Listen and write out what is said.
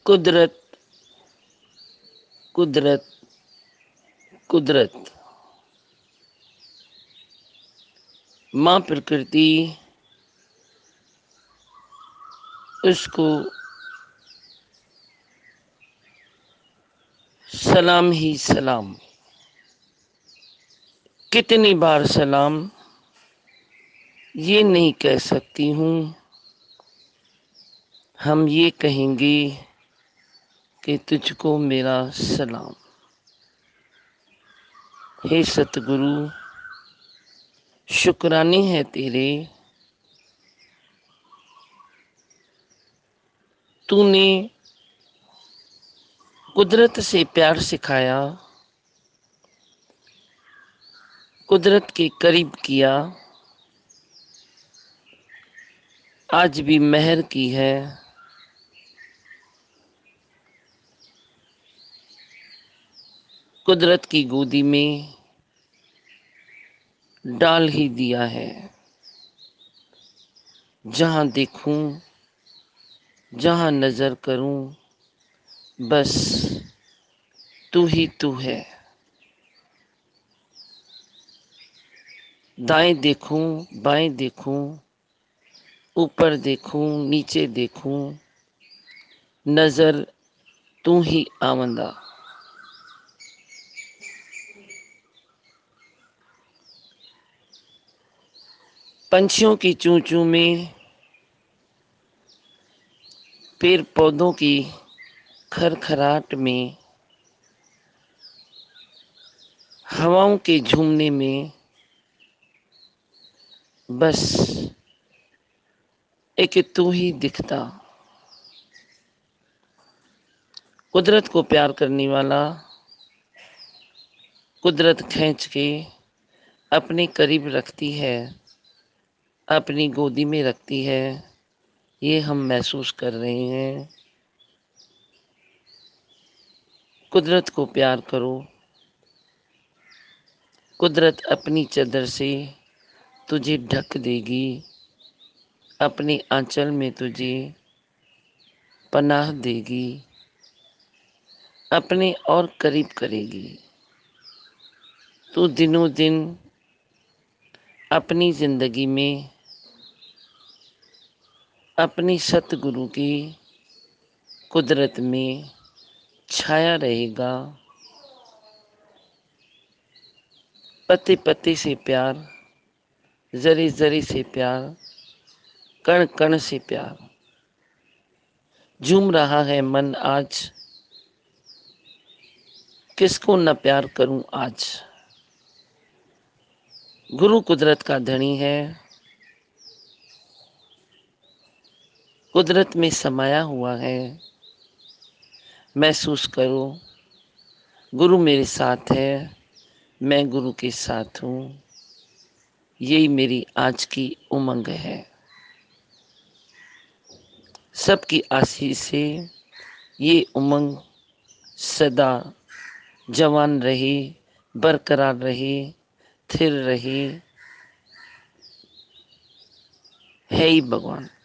قدرت قدرت قدرت ماں پرکرتی، اس کو سلام ہی سلام. کتنی بار سلام یہ نہیں کہہ سکتی ہوں. ہم یہ کہیں گے کہ تجھ کو میرا سلام. ہے ستگرو، شکرانے ہیں تیرے، تو نے قدرت سے پیار سکھایا، قدرت کے قریب کیا. آج بھی مہر کی ہے، قدرت کی گودی میں ڈال ہی دیا ہے. جہاں دیکھوں، جہاں نظر کروں، بس تو ہی تو ہے. دائیں دیکھوں بائیں دیکھوں، اوپر دیکھوں نیچے دیکھوں، نظر تو ہی آمدہ. پنچھیوں کی چوں چوں میں، پیڑ پودوں کی کھرکھراہٹ میں، ہواؤں کے جھومنے میں، بس ایک تو ہی دکھتا. قدرت کو پیار کرنے والا، قدرت کھینچ کے اپنے قریب رکھتی ہے، اپنی گودی میں رکھتی ہے. یہ ہم محسوس کر رہے ہیں. قدرت کو پیار کرو. قدرت اپنی چادر سے تجھے ڈھک دے گی، اپنے آنچل میں تجھے پناہ دے گی، اپنے اور قریب کرے گی. تو دنوں دن اپنی زندگی میں اپنی ستگرو کی قدرت میں چھایا رہے گا. پتے پتے سے پیار، ذرے ذرے سے پیار، کण کण سے پیار. جھوم رہا ہے من آج، کس کو نہ پیار کروں آج. گرو قدرت کا دھنی ہے، قدرت میں سمایا ہوا ہے. محسوس کرو، گرو میرے ساتھ ہے، میں گرو کے ساتھ ہوں. یہی میری آج کی امنگ ہے. سب کی آسیس سے یہ امنگ سدا جوان رہے، برقرار رہے، تھر رہے. ہے ہی بھگوان.